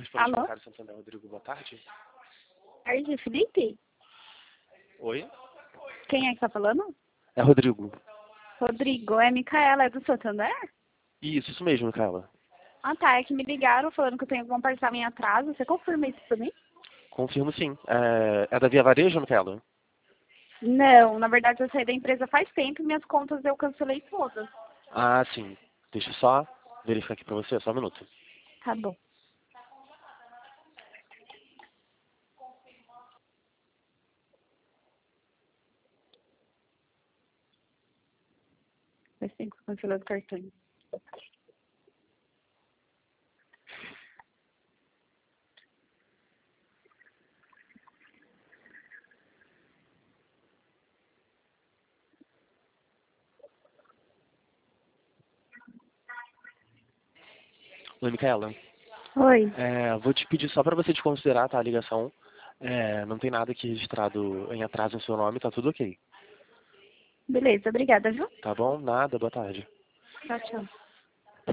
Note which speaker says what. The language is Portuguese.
Speaker 1: Correspondente
Speaker 2: Alô?
Speaker 1: bancário Santander, Rodrigo, boa tarde.
Speaker 2: Tarde, Felipe?
Speaker 1: Oi?
Speaker 2: Quem é que tá falando?
Speaker 1: É Rodrigo.
Speaker 2: Rodrigo, é Micaela, é do Santander?
Speaker 1: Isso mesmo, Micaela.
Speaker 2: Ah tá, é que me ligaram falando que eu tenho algum parcelamento em atraso. Você confirma isso pra mim?
Speaker 1: Confirmo sim. É da Via Varejo, Micaela?
Speaker 2: Não, na verdade eu saí da empresa faz tempo e minhas contas eu cancelei todas.
Speaker 1: Ah, sim. Deixa eu só verificar aqui pra você, só um minuto.
Speaker 2: Tá bom. Faz tempo que eu cancelei os cartões.
Speaker 1: Oi, Micaela.
Speaker 2: Oi.
Speaker 1: Vou te pedir só pra você desconsiderar, tá, a ligação. Não tem nada aqui registrado em atraso no seu nome, tá tudo ok.
Speaker 2: Beleza, obrigada, viu?
Speaker 1: Tá bom? Nada, boa tarde.
Speaker 2: Tchau, tchau.